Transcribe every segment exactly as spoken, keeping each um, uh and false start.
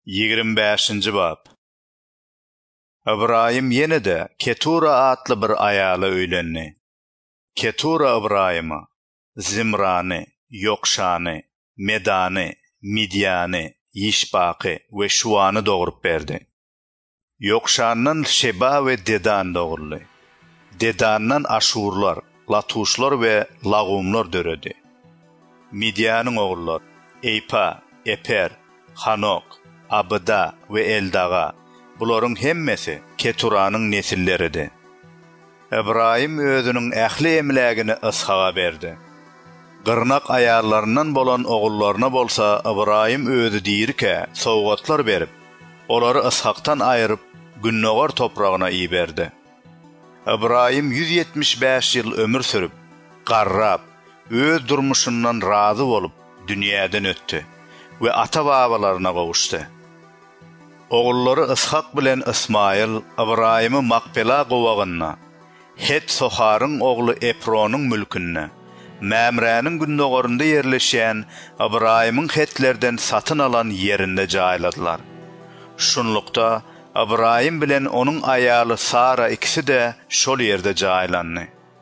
yigirme beşinji bab. İbrahim yine de Ketura adlı bir ayala öýlenni. Ketura İbrahim'a Zimrani, Yokşani, Medani, Midyani, Yişbaqi ve Şuanı doğurup berdi. Yokşandan Şeba ve Dedan doğurlu. Dedandan Aşurlar, Latuşlar ve Lagumlar döredi. Midyanın oğullar Eypa, Eper, Hanok, Abda ve Eldaga, buların hemmesi Ketura'nın nesilleridir. İbrahim özünün ähli emlägini Ishaga berdi. Gırnak ayarlarından bolan oğullarına bolsa İbrahim özü diýirke sowgatlar berip, olary Ishaktan aýryp Günnogar toprağına iyi berdi. İbrahim yüz yetmiş beş yıl ömür sürüp, garrap, öz durmuşundan razı bolup dünýäden ötdi ve ata babalarına gowuşdy. Oğulları Ishak bilen İsmail İbrahim'i Makpela gowagyna, Het Sohar'ın oğlu Epron'un mülkünne, Mamre'nin gündogarynda yerleşen İbrahim'in Hetlerden satın alan yerinde jaýladylar. Şunlukda İbrahim bilen onun ayalı Sara ikisi de şol yerde jaýlandy.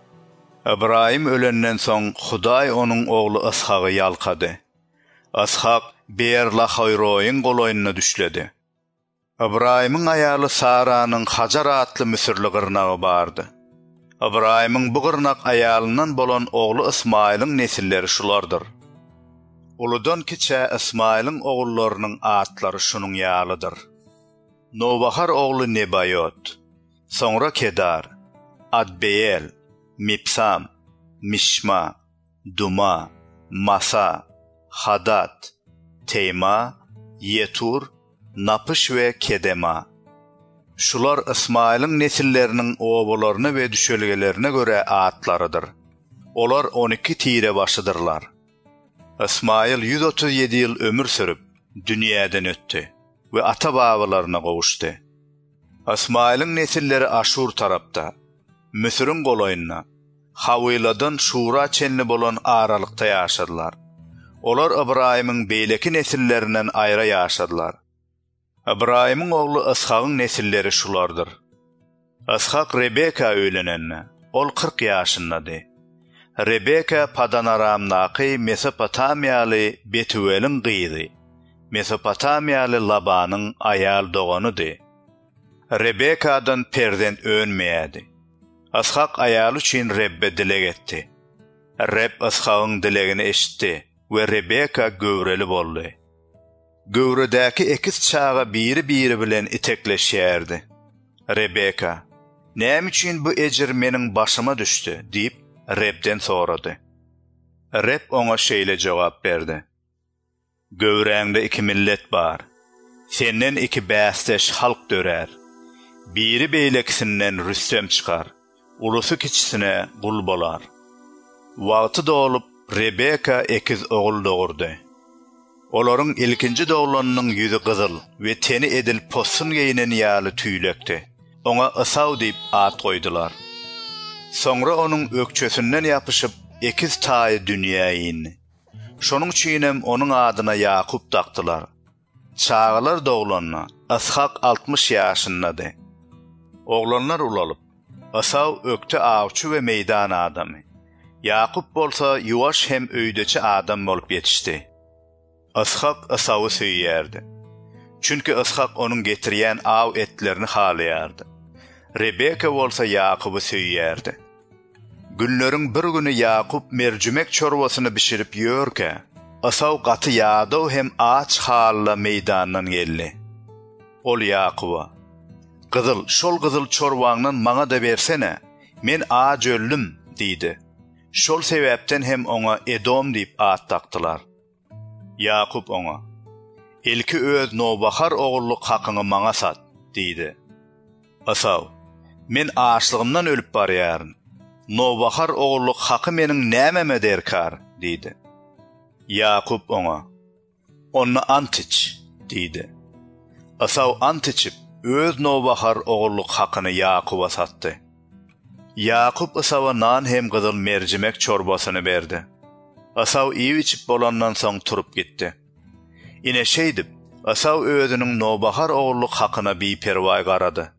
İbrahim ölenden soň Hudaý onun oğlu Ishak'ı yalkady. Ishak Beer-lahayroýyň goloýuna düşledi. İbrahim'in ayalı Sara'nın Hajar atlı Müsürlü gırnağı bardı. İbrahim'in bu gırnak ayalından bolan oğlu İsmail'in nesilleri şulardır. Uludan kiçe İsmail'in oğullarının atları şunun ýalydyr. Novahar oğlu Nebayot, sonra Kedar, Adbeyel, Mipsam, Mishma, Duma, Masa, Hadat, Teyma, Yetur, Napış ve Kedema. Şular İsmail'in nesillerinin oğullarına ve düşölgelerine göre atlarıdır. Olar on iki tire başıdırlar. İsmail yüz otuz yedi yıl ömür sürüp dünýäden öttü ve ata babalarına gowuşdy. İsmail'in nesilleri Aşur tarapda, Müsür'ün goloýuna, Hawiladan Şura çenli bolan aralykta ýaşadylar. Olar İbrahim'in beýleki nesillerinden aýra ýaşadylar. İbrahim'in oğlu Ishak'ın nesilleri şulardır. Ishak Rebeka öýlenenne, ol kırk ýaşyndady. Rebeka Padan Aramdaky Mesopotamiýaly Betuel'in gyzy, Mesopotamiýaly Labanyň ayal doganydy. Rebeka'dan perden önmeýädi. Ishak ayal üçin Rebbe dilek etdi. Reb Ishak'ın dilegini eşitdi ve Rebeka göwreli boldy. Göwredäki ekiz çağa biri biri bilen itekleşýärdi. Rebeka, "Näme üçin bu ejir meniň başyma düşdi?" diýip Rebden sorady. Reb oňa şeýle jogap berdi. "Göwreňde iki millet bar. Senden iki bästeş halk dörer. Biri beýlekisinden Rüstem çykar, ulusy kiçisine gul bolar." Wagty dolup Rebeka ekiz oğul dogurdy. Olaryň ilkinji dogulanynyň ýüzi gyzyl we teni edil posun geýinen ýaly tüýlekdi. Oňa Esaw diýip at goýdular. Soňra onuň ökçesinden ýapyşyp ekiz taýy dünýäge indi. Şonuň üçinem onuň adyna Ýakup takdylar. Çağlar dogulanyna Ishak altmış ýaşyndady. Oglanlar ulalyp Esaw ökte awçy we meýdan adamy. Ýakup bolsa ýuwaş hem öýdeçi adam bolup ýetişdi. Ishak Esawy söýýärdi. Çünki Ishak onuň getirýän aw etlerini halaýardy. Rebeka bolsa Ýakuby söýýärdi. Günleriň bir güni Ýakup mercimek çorbasyny bişirip ýörke, Esaw gaty ýadaw hem aç halla meýdandan geldi. Ol Ýakuba, "Gyzyl, şol gyzyl çorbaňdan maňa da bersene, men aç öldüm" diýdi. Şol sebäpden hem oňa Edom diýip at takdylar. Ýakup oňa, "Elki öz Nobahar oğulluk hakyny maňa sat" diýdi. Esaw, "Men açlygymdan ölüp barýaryn. Nobahar oğulluk haky meniň nämeme derkar" diýdi. Ýakup oňa, "Onu ant iç" diýdi. Esaw ant içip öz Nobahar oğulluk hakyny Ýakuba satdy. Ýakup Esawa nan hem gyzyl mercimek çorbasyny berdi. Esaw iyi içip bolandan soň turup gitdi. Ine şeýdip, Asav özünün Nobahar oğulluk hakyna bir perwa garadı.